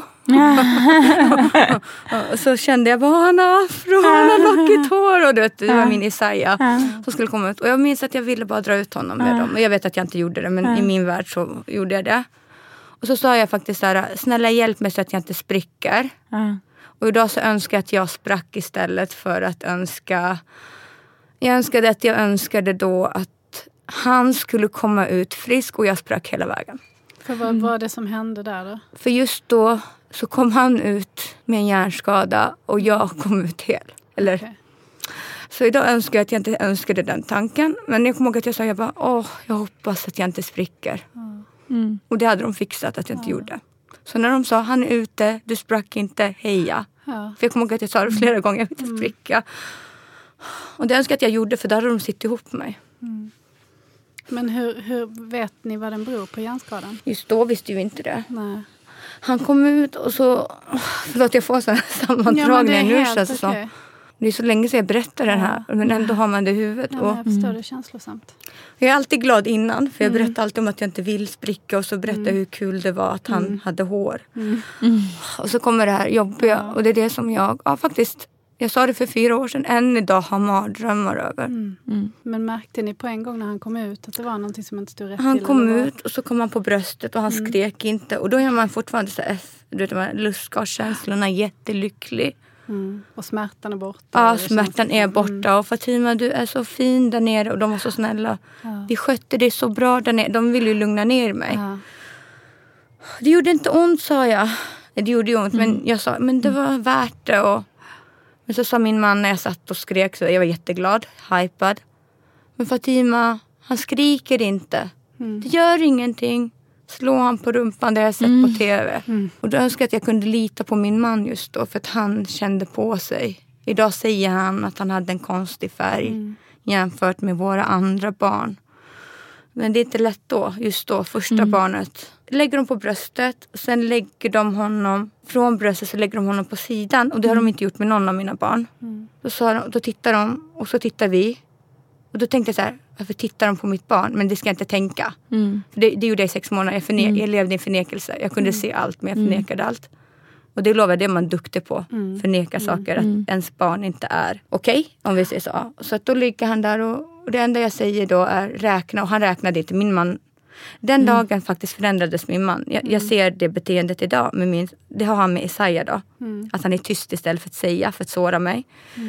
Speaker 5: Och så kände jag, han har afro, han har lockigt hår. Och det var min Isaiah som skulle komma ut. Och jag minns att jag ville bara dra ut honom med dem. Och jag vet att jag inte gjorde det, men i min värld så gjorde jag det. Och så sa jag faktiskt så här, snälla hjälp mig så att jag inte spricker. Och idag så önskar jag att jag sprack istället för att önska Jag önskade då att han skulle komma ut frisk och jag sprack hela vägen.
Speaker 6: För vad var det som hände där då?
Speaker 5: För just då så kom han ut med en hjärnskada och jag kom ut hel. Okay. Så idag önskar jag att jag inte önskade den tanken. Men jag kommer ihåg att jag sa, jag hoppas att jag inte spricker. Mm. Och det hade de fixat att jag inte gjorde. Så när de sa, han är ute, du sprack inte, heja. Ja. För jag kommer ihåg att jag sa det flera gånger, jag vill inte spricka. Och det önskar jag att jag gjorde, för där hade de sitt ihop med mig.
Speaker 6: Mm. Men hur vet ni vad den beror på hjärnskadan?
Speaker 5: Just då visste ju inte det.
Speaker 6: Nej.
Speaker 5: Han kom ut och så... Förlåt, jag får sådana sammandragningar nu. Okay. Det är så länge sedan jag berättar den här. Men ändå har man det i huvudet.
Speaker 6: Ja, jag förstår det känslosamt.
Speaker 5: Jag är alltid glad innan. För jag berättar alltid om att jag inte vill spricka. Och så berättar jag hur kul det var att han hade hår. Och så kommer det här jobbiga. Och det är det som jag... faktiskt... Jag sa det för 4 år sedan. Än idag har mardrömmar över.
Speaker 6: Men märkte ni på en gång när han kom ut att det var någonting som inte stod rätt till?
Speaker 5: Han kom ut och så kom han på bröstet och han skrek inte. Och då är man fortfarande så lustgaskänslorna jättelycklig.
Speaker 6: Och smärtan är borta.
Speaker 5: Ja, smärtan är borta. Och Fatima, du är så fin där nere. Och de var så snälla. Vi skötte det så bra där nere. De ville ju lugna ner mig. Det gjorde inte ont, sa jag. Det gjorde ju ont, men jag sa, men det var värt det. Men så sa min man när jag satt och skrek, så jag var jätteglad, hypad. Men Fatima, han skriker inte. Det gör ingenting. Slå han på rumpan, det jag sett på tv. Och då önskar jag att jag kunde lita på min man just då, för att han kände på sig. Idag säger han att han hade en konstig färg jämfört med våra andra barn. Men det är inte lätt då, just då, första barnet. Lägger de på bröstet, och sen lägger de honom från bröstet, så lägger de honom på sidan. Och det har de inte gjort med någon av mina barn. Då tittar de, och så tittar vi. Och då tänkte jag så här, varför tittar de på mitt barn? Men det ska jag inte tänka. För det gjorde jag i 6 månader. Jag levde i förnekelse. Jag kunde se allt, men jag förnekade allt. Och det lovar, det är man duktig på. Förneka saker, att ens barn inte är okej, om vi säger så. Så att då ligger han där och det enda jag säger då är räkna. Och han räknade inte, min man. Den dagen faktiskt förändrades min man. Jag ser det beteendet idag. Det har han med Isaiah då. Att han är tyst istället för att säga, för att såra mig.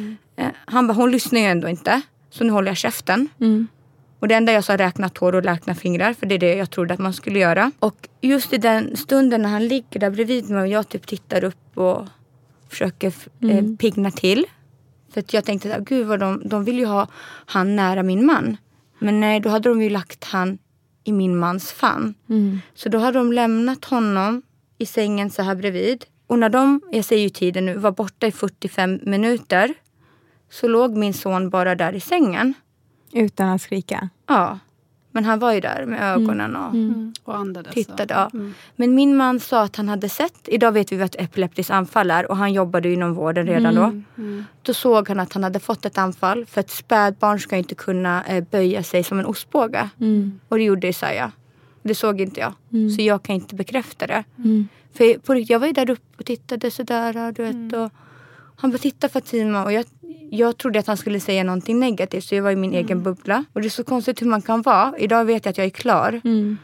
Speaker 5: Han bara, hon lyssnar ju ändå inte. Så nu håller jag käften. Och det enda jag sa, räkna tår och räkna fingrar. För det är det jag trodde att man skulle göra. Och just i den stunden när han ligger där bredvid mig och jag typ tittar upp och försöker pigna till. För att jag tänkte, gud vad de vill ju ha han nära min man. Men nej, då hade de ju lagt han i min mans famn. Så då hade de lämnat honom i sängen så här bredvid. Och när jag säger ju tiden nu, var borta i 45 minuter. Så låg min son bara där i sängen.
Speaker 4: Utan att skrika?
Speaker 5: Ja. Men han var ju där med ögonen
Speaker 6: och andades.
Speaker 5: Tittade. Ja. Men min man sa att han hade sett. Idag vet vi vad ett epileptiskt anfall är. Och han jobbade inom vården redan då. Då såg han att han hade fått ett anfall. För ett spädbarn ska inte kunna böja sig som en ostbåge. Och det gjorde Isaiah. Det såg inte jag. Så jag kan inte bekräfta det. För på riktigt, jag var ju där uppe och tittade sådär. Du vet, och han bara, titta Fatima. Och jag trodde att han skulle säga någonting negativt. Så jag var i min egen bubbla. Och det är så konstigt hur man kan vara. Idag vet jag att jag är klar.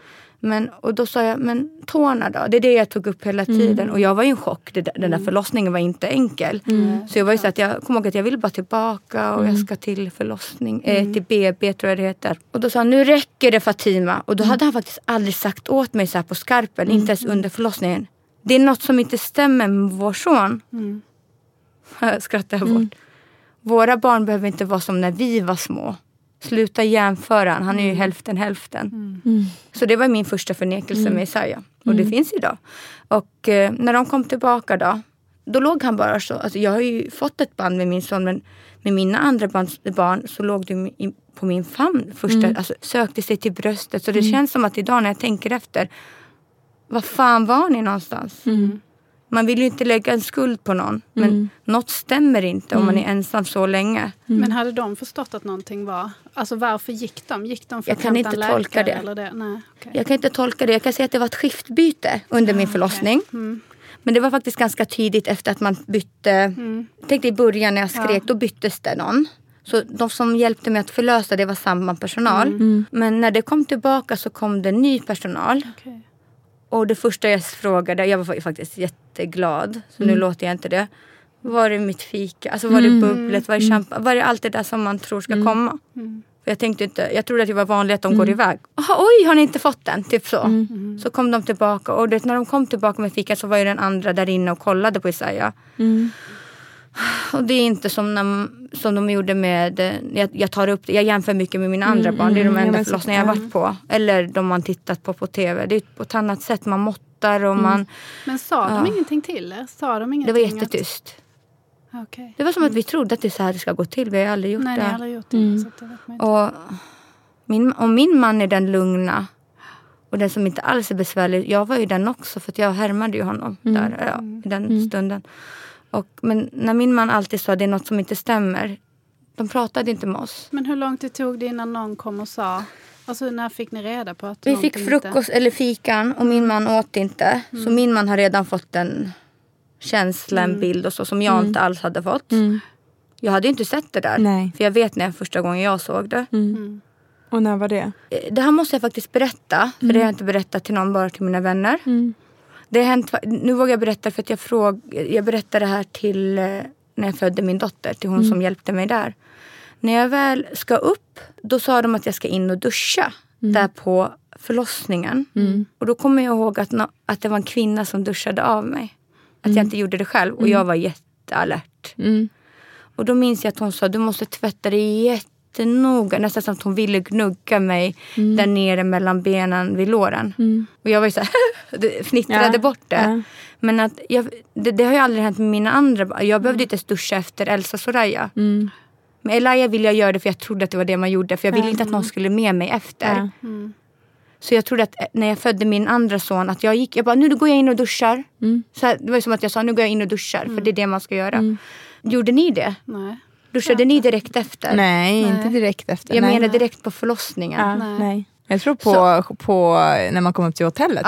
Speaker 5: Och då sa jag, men tårna då? Det är det jag tog upp hela tiden. Och jag var i en chock. Den där förlossningen var inte enkel. Så jag var ju så att jag kom ihåg att jag ville bara tillbaka. Och jag ska till förlossning. Till BB tror jag det heter. Och då sa han, nu räcker det Fatima. Och då hade han faktiskt aldrig sagt åt mig så här på skarpen. Inte ens under förlossningen. Det är något som inte stämmer med vår son. Skrattar jag bort. Våra barn behöver inte vara som när vi var små. Sluta jämföra. Han är ju hälften. Så det var min första förnekelse med Isaiah. Och det finns idag. Och när de kom tillbaka då låg han bara så. Alltså jag har ju fått ett band med min son. Men med mina andra barn så låg du på min famn. Alltså sökte sig till bröstet. Så det känns som att idag när jag tänker efter. Vad fan var ni någonstans? Man vill ju inte lägga en skuld på någon. Men något stämmer inte om man är ensam så länge.
Speaker 6: Men hade de förstått att någonting var... Alltså varför gick de? Gick de för
Speaker 5: jag kan inte tolka det.
Speaker 6: Eller det? Nej, okay.
Speaker 5: Jag kan inte tolka det. Jag kan säga att det var ett skiftbyte under min förlossning. Okay. Men det var faktiskt ganska tidigt efter att man bytte... Jag tänkte i början när jag skrek, då byttes det någon. Så de som hjälpte mig att förlösa det var samma personal. Men när det kom tillbaka så kom det ny personal.
Speaker 6: Okay.
Speaker 5: Och det första jag frågade, jag var faktiskt jätteglad. Så nu låter jag inte det. Var är mitt fika? Alltså var det bubblet? Var är champagne? Var är allt det där som man tror ska komma? Jag trodde att det var vanligt att de går iväg. Oj, har ni inte fått den? Typ så. Så kom de tillbaka. Och när de kom tillbaka med fika så var ju den andra där inne och kollade på Isaiah. Och det är inte som de gjorde med... Jag jämför mycket med mina andra barn. Det är de enda förlossningar jag har varit på. Eller de man tittat på TV. Det är på ett annat sätt. Man måttar och man...
Speaker 6: Men sa de ingenting till er? Det
Speaker 5: var jättetyst.
Speaker 6: Okay.
Speaker 5: Det var som att vi trodde att det är så här det ska gå till. Vi har aldrig gjort det.
Speaker 6: Nej, ni har aldrig gjort det. Så det vet man inte.
Speaker 5: Och min man är den lugna. Och den som inte alls är besvärlig. Jag var ju den också. För att jag härmade ju honom där i den stunden. Men när min man alltid sa att det är något som inte stämmer. De pratade inte med oss.
Speaker 6: Men hur långt det tog det innan någon kom och sa... Alltså när fick ni reda på att...
Speaker 5: Vi fick frukost eller fikan. Och min man åt inte. Så min man har redan fått en bild och så. Som jag inte alls hade fått. Jag hade ju inte sett det där.
Speaker 4: Nej.
Speaker 5: För jag vet när första gången jag såg det.
Speaker 4: Och när var det? Det
Speaker 5: här måste jag faktiskt berätta. För det har jag inte berättat till någon, bara till mina vänner. Det har hänt, nu vågar jag berätta för att jag berättade det här till när jag födde min dotter. Till hon som hjälpte mig där. När jag väl ska upp, då sa de att jag ska in och duscha. Där på förlossningen. Och då kommer jag ihåg att det var en kvinna som duschade av mig. Att jag inte gjorde det själv. Och jag var jättealert. Och då minns jag att hon sa, du måste tvätta dig jättenoga. Nästan som att hon ville gnugga mig där nere mellan benen vid låren. Och jag var ju så här, fnittrade bort det. Men att det har ju aldrig hänt med mina andra. Jag behövde inte duscha efter Elsa Soraya. Men Elia ville jag göra det för jag trodde att det var det man gjorde. För jag ville inte att någon skulle med mig efter. Så jag trodde att när jag födde min andra son att jag bara, nu går jag in och duschar. Så här, det var som att jag sa, nu går jag in och duschar. För det är det man ska göra. Gjorde ni det?
Speaker 6: Nej.
Speaker 5: Duschade ni direkt efter?
Speaker 4: Nej, inte direkt efter.
Speaker 5: Jag menar direkt på förlossningen.
Speaker 4: Nej. Jag tror på när man kommer upp till hotellet.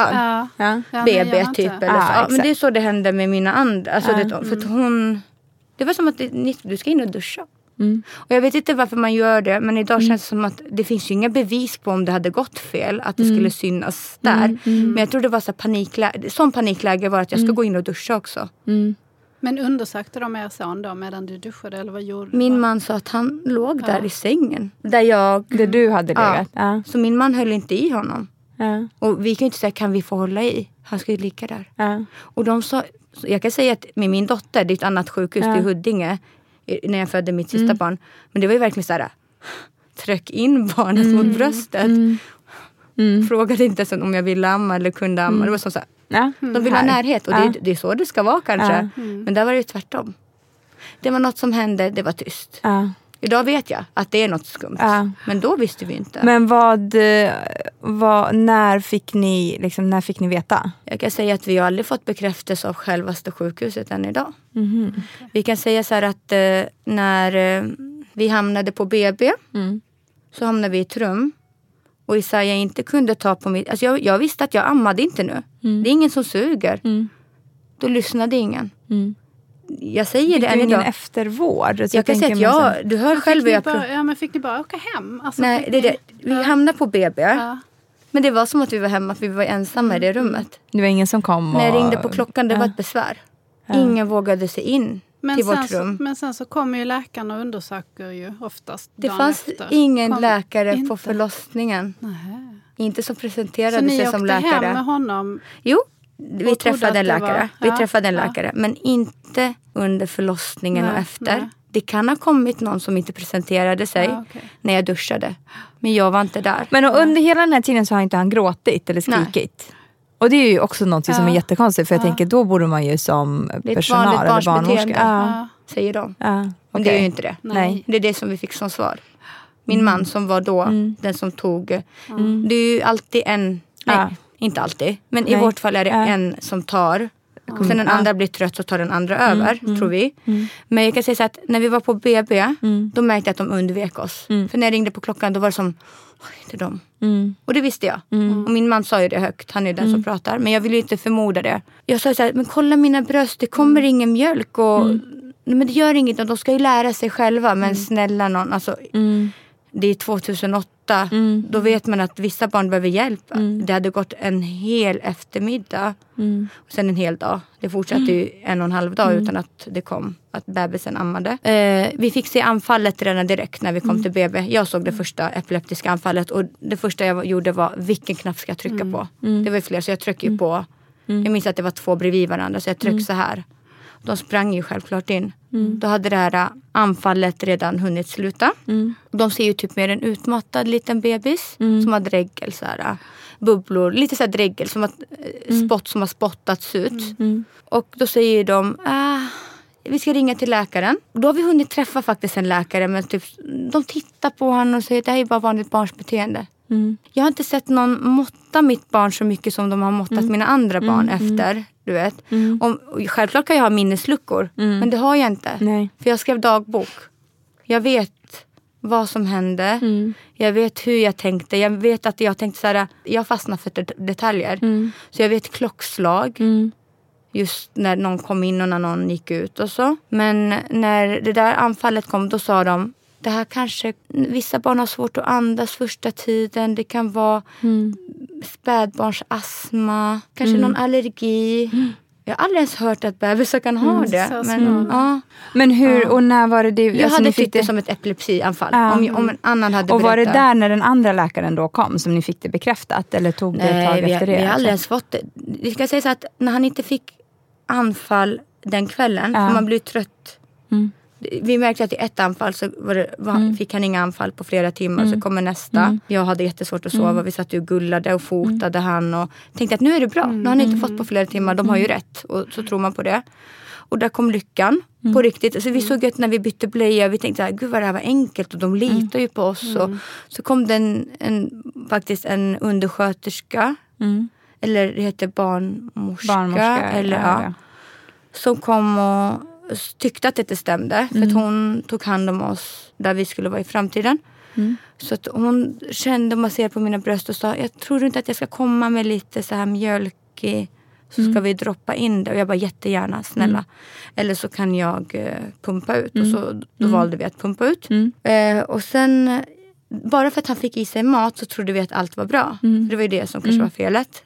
Speaker 5: BB typ. Eller så. Men det är så det hände med mina andra. Alltså för att det var som att du ska in och duscha. Och jag vet inte varför man gör det. Men idag känns det som att det finns ju inga bevis på om det hade gått fel. Att det skulle synas där. Men jag tror det var så panikläge. Sån panikläge var att jag ska gå in och duscha också.
Speaker 6: Men undersökte de er son då medan du duschade? Eller vad gjorde du?
Speaker 5: Min man sa att han låg där i sängen. Där du hade legat. Ja. Så min man höll inte i honom. Och vi kan ju inte säga, kan vi få hålla i? Han ska ju ligga där. Och de sa, jag kan säga att med min dotter, det är ett annat sjukhus i Huddinge. När jag födde mitt sista barn. Men det var ju verkligen så här. Tryck in barnet mot bröstet. Frågade inte ens om jag ville amma eller kunde amma. Det var så här. De vill ha närhet. Och det är så det ska vara kanske. Men där var det ju tvärtom. Det var något som hände. Det var tyst. Idag vet jag att det är något skumt. Men då visste vi inte.
Speaker 4: Men när fick ni veta?
Speaker 5: Jag kan säga att vi har aldrig fått bekräftelse av självaste sjukhuset än idag. Vi kan säga så här att när vi hamnade på BB så hamnade vi i ett rum. Och Isaiah inte kunde ta på mitt... Alltså jag visste att jag ammade inte nu. Det är ingen som suger. Då lyssnade ingen. Jag säger det än idag.
Speaker 4: Ingen eftervård.
Speaker 5: Jag kan säga att du hör själv.
Speaker 6: Men fick ni bara åka hem? Alltså,
Speaker 5: nej, vi hamnade på BB. Men det var som att vi var hemma, för vi var ensamma i det rummet.
Speaker 4: Det var ingen som kom?
Speaker 5: När jag ringde på klockan, det var ett besvär. Ingen vågade sig in till vårt rum.
Speaker 6: Men sen så kommer ju läkaren och undersöker ju oftast
Speaker 5: det fanns efter. Ingen läkare på förlossningen. Inte som presenterade sig som läkare. Så ni åkte hem med
Speaker 6: honom?
Speaker 5: Jo, vi träffade en läkare. Vi träffade en läkare. Men inte under förlossningen och efter. Nej. Det kan ha kommit någon som inte presenterade sig när jag duschade. Men jag var inte där.
Speaker 4: Men under hela den här tiden så har inte han gråtit eller skrikit? Nej. Och det är ju också något som är jättekonstigt. För jag tänker, då borde man ju som personal eller barnmorska.
Speaker 5: Säger de. Men det är ju inte det. Nej. Det är det som vi fick som svar. Min man som var då den som tog. Det är ju alltid en... Nej, inte alltid. Men i vårt fall är det en som tar. Sen den andra blir trött så tar den andra över, tror vi. Men jag kan säga så att när vi var på BB, då märkte jag att de undvek oss. För när jag ringde på klockan, då var det som, det är de. Och det visste jag. Och min man sa ju det högt, han är den som pratar. Men jag ville ju inte förmoda det. Jag sa så här, men kolla mina bröst, det kommer ingen mjölk. Och, men det gör inget, de ska ju lära sig själva. Men snälla någon, alltså... det är 2008. Då vet man att vissa barn behöver hjälp. Det hade gått en hel eftermiddag. Och sen en hel dag. Det fortsatte ju 1,5 dag utan att det kom. Att bebisen ammade. Vi fick se anfallet redan direkt när vi kom till BB. Jag såg det första epileptiska anfallet. Och det första jag gjorde var, vilken knapp ska jag trycka på? Det var fler så jag tryckte ju på. Jag minns att det var 2 bredvid varandra så jag tryckte så här. De sprang ju självklart in. Då hade det här anfallet redan hunnit sluta. De ser ju typ mer en utmattad liten bebis. Som har dregel så här. Bubblor, lite så här dregel. Som spott som har spottats ut. Och då säger de... vi ska ringa till läkaren. Och då har vi hunnit träffa faktiskt en läkare. Men typ, de tittar på honom och säger att det här är bara vanligt barnsbeteende. Jag har inte sett någon måtta mitt barn så mycket som de har måttat mina andra barn efter. Du vet. Och självklart kan jag ha minnesluckor. Men det har jag inte. Nej. För jag skrev dagbok. Jag vet vad som hände. Jag vet hur jag tänkte. Jag vet att jag tänkte så här. Jag fastnar för detaljer. Så jag vet klockslag. Just när någon kom in och när någon gick ut och så. Men när det där anfallet kom, då sa de, det här kanske, vissa barn har svårt att andas första tiden. Det kan vara spädbarns astma, kanske någon allergi. Jag har aldrig ens hört att bebisar kan ha det.
Speaker 4: Men hur, och när var det?
Speaker 5: Jag hade tyckt det som ett epilepsianfall. Om en annan hade
Speaker 4: och var
Speaker 5: berättat.
Speaker 4: Det där när den andra läkaren då kom som ni fick det bekräftat? Eller tog det ett tag efter det?
Speaker 5: Vi har aldrig ens fått det. Vi ska säga så att när han inte fick anfall den kvällen, för man blir trött. Vi märkte att i ett anfall så fick han inga anfall på flera timmar. Så kommer nästa. Jag hade jättesvårt att sova. Vi satt och gullade och fotade han. Och tänkte att nu är det bra. Nu har han inte fått på flera timmar. De har ju rätt. Och så tror man på det. Och där kom lyckan. På riktigt. Så vi såg att när vi bytte blöja. Vi tänkte att gud vad det här var enkelt. Och de litar ju på oss. Och så kom det faktiskt en undersköterska. Eller det heter barnmorska. Eller, som kom och tyckte att det inte stämde. För att hon tog hand om oss där vi skulle vara i framtiden. Så att hon kände och masserade på mina bröst och sa, jag tror inte att jag ska komma med lite så här mjölk i, så ska vi droppa in det. Och jag bara, jättegärna, snälla. Eller så kan jag pumpa ut. Och så då valde vi att pumpa ut. Och sen, bara för att han fick i sig mat så trodde vi att allt var bra. För det var ju det som kanske var felet.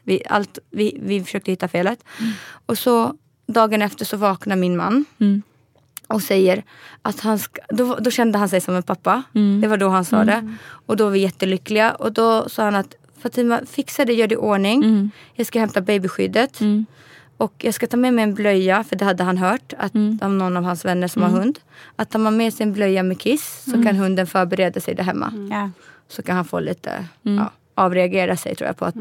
Speaker 5: Vi försökte hitta felet. Och så dagen efter så vaknar min man och säger att han ska, då kände han sig som en pappa. Det var då han sa det. Och då var vi jättelyckliga. Och då sa han att Fatima, fixa det, gör det i ordning. Jag ska hämta babyskyddet. Och jag ska ta med mig en blöja, för det hade han hört att om någon av hans vänner som har hund. Att tar man med sig en blöja med kiss så kan hunden förbereda sig där hemma. Så kan han få lite avreagera sig tror jag på att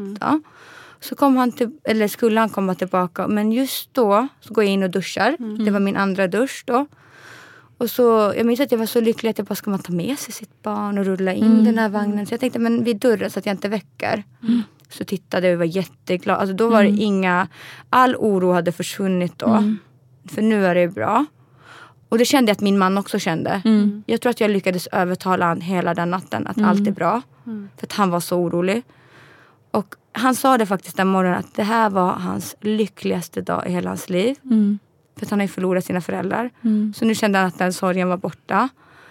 Speaker 5: så kom han skulle han komma tillbaka. Men just då så går jag in och duschar. Det var min andra dusch då. Och så, jag minns att jag var så lycklig att jag bara, ska man ta med sig sitt barn och rulla in den här vagnen. Så jag tänkte, men vid dörren så att jag inte väcker. Så tittade jag och var jätteglad. Alltså då var det all oro hade försvunnit då. För nu är det bra. Och det kände jag att min man också kände. Jag tror att jag lyckades övertala han hela den natten att allt är bra. För att han var så orolig. Och han sa det faktiskt den morgonen att det här var hans lyckligaste dag i hela hans liv. För att han har ju förlorat sina föräldrar. Så nu kände han att den sorgen var borta.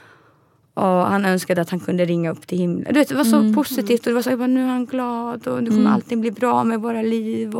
Speaker 5: Och han önskade att han kunde ringa upp till himlen. Du vet, det var så positivt. Och det var så, nu är han glad. Och nu kommer allting bli bra med våra liv.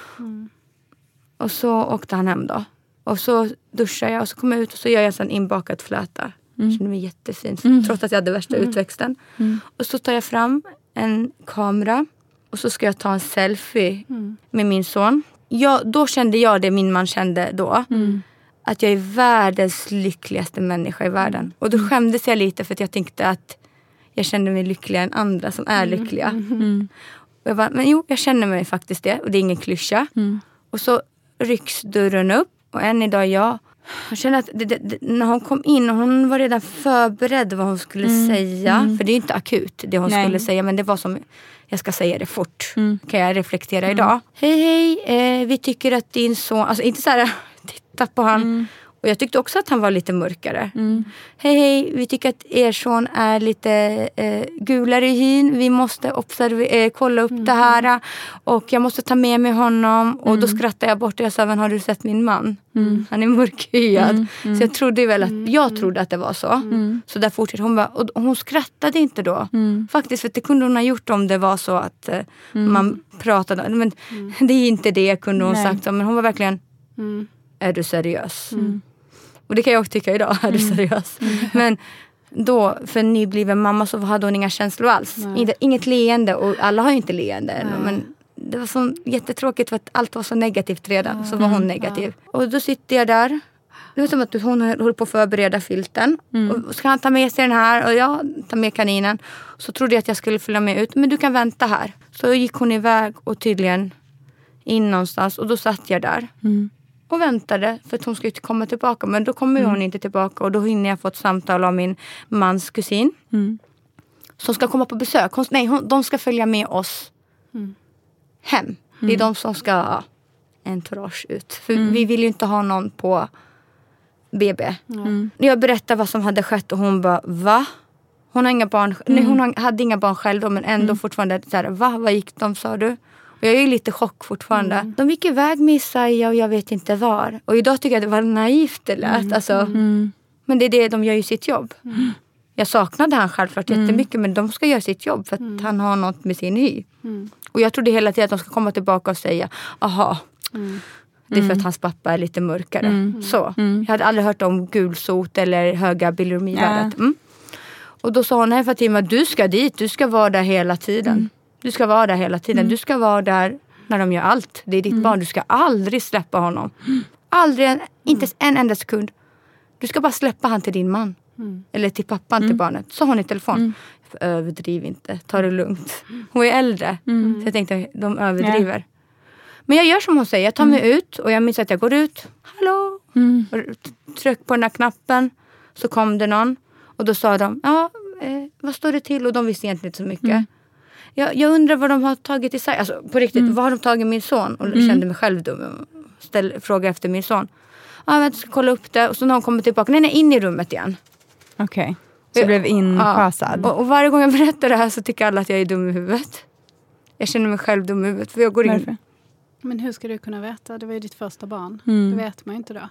Speaker 5: Och så åkte han hem då. Och så duschade jag och så kom jag ut och så gör jag en inbakad fläta. Jag kände mig jättefin. Trots att jag hade värsta utväxten. Och så tar jag fram en kamera. Och så ska jag ta en selfie med min son. Då kände jag det min man kände då. Att jag är världens lyckligaste människa i världen. Och då skämdes jag lite för att jag tänkte att jag kände mig lyckligare än andra som är lyckliga. Och jag bara, men jo, jag känner mig faktiskt det. Och det är ingen klyscha. Och så rycks dörren upp. Och än idag jag känner att när hon kom in och hon var redan förberedd vad hon skulle säga. För det är ju inte akut det hon skulle säga. Men det var som, jag ska säga det fort. Kan jag reflektera idag. Hej, vi tycker att din son, alltså inte så här titta på han. Och jag tyckte också att han var lite mörkare. Hej, vi tycker att er son är lite gulare i hyn. Vi måste kolla upp det här. Och jag måste ta med mig honom. Och då skrattade jag bort och jag sa, har du sett min man? Han är mörkhyad. Så jag trodde väl jag trodde att det var så. Så där fortsatte hon bara, och hon skrattade inte då. Faktiskt, för det kunde hon ha gjort om det var så att man pratade. Men det är inte det, kunde hon sagt. Men hon var verkligen, är du seriös? Och det kan jag också tycka idag, är du seriös? Men då, för en nybliven mamma, så hade hon inga känslor alls. Inget leende, och alla har ju inte leende. Men det var så jättetråkigt för att allt var så negativt redan. Så var hon negativ. Och då sitter jag där. Det var som att hon håller på att förbereda filten. Och ska han ta med sig den här? Och jag tar med kaninen. Så trodde jag att jag skulle följa med ut. Men du kan vänta här. Så gick hon iväg och tydligen in någonstans. Och då satt jag där. Och väntade för att hon skulle komma tillbaka. Men då kommer hon inte tillbaka. Och då hinner jag få ett samtal av min mans kusin. Som ska komma på besök. De ska följa med oss hem. Det är de som ska ha entourage ut. För vi vill ju inte ha någon på BB. Jag berättade vad som hade skett och hon bara, va? Hon har inga barn. Nej, hon hade inga barn själv då, men ändå fortfarande så här, va? Vad gick de, sa du? Och jag är ju lite chock fortfarande. De gick iväg med Isaiah och jag vet inte var. Och idag tycker jag att det var naivt det lät. Alltså, men det är det, de gör ju sitt jobb. Jag saknade han självklart jättemycket, men de ska göra sitt jobb för att han har något med sin hy. Och jag trodde hela tiden att de ska komma tillbaka och säga, aha, det är för att hans pappa är lite mörkare. Så. Jag hade aldrig hört om gulsot eller höga bilirubinvärdet. Och då sa hon, nej Fatima, du ska dit, du ska vara där hela tiden. Du ska vara där hela tiden. Du ska vara där när de gör allt. Det är ditt barn, du ska aldrig släppa honom. Aldrig, inte en enda sekund. Du ska bara släppa han till din man. Eller till pappan till barnet. Så har hon i telefon. Överdriv inte, ta det lugnt. Hon är äldre. Så jag tänkte, de överdriver. Men jag gör som hon säger, jag tar mig ut. Och jag minns att jag går ut. Hallå? Tryck på den här knappen. Så kom det någon. Och då sa de, vad står det till? Och de visste egentligen inte så mycket. Jag undrar vad de har tagit i sig. Alltså på riktigt, vad har de tagit min son? Och kände mig själv dum. Fråga efter min son. Jag ska kolla upp det. Och så när hon kommer tillbaka, nej, in i rummet igen.
Speaker 4: Okej. Så jag blev inpassad.
Speaker 5: Och varje gång jag berättar det här så tycker alla att jag är dum i huvudet. Jag känner mig själv dum i huvudet. För jag går in.
Speaker 6: Men hur ska du kunna veta? Det var ju ditt första barn. Det vet man ju inte då.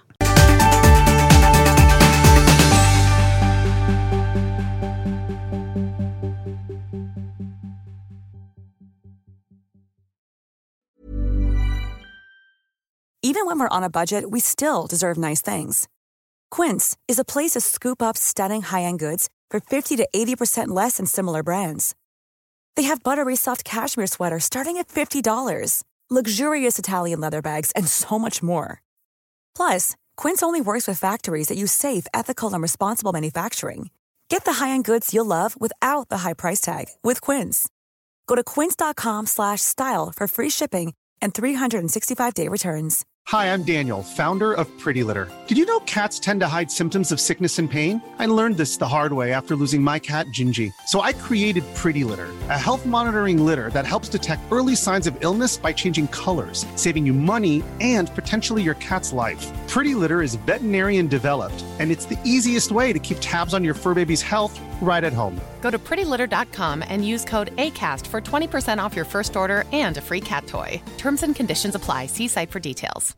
Speaker 3: Even when we're on a budget, we still deserve nice things. Quince is a place to scoop up stunning high-end goods for 50 to 80% less than similar brands. They have buttery soft cashmere sweaters starting at $50, luxurious Italian leather bags, and so much more. Plus, Quince only works with factories that use safe, ethical, and responsible manufacturing. Get the high-end goods you'll love without the high price tag with Quince. Go to quince.com/style for free shipping and 365-day returns.
Speaker 9: Hi, I'm Daniel, founder of Pretty Litter. Did you know cats tend to hide symptoms of sickness and pain? I learned this the hard way after losing my cat, Gingy. So I created Pretty Litter, a health monitoring litter that helps detect early signs of illness by changing colors, saving you money and potentially your cat's life. Pretty Litter is veterinarian developed, and it's the easiest way to keep tabs on your fur baby's health right at home.
Speaker 10: Go to prettylitter.com and use code ACAST for 20% off your first order and a free cat toy. Terms and conditions apply. See site for details.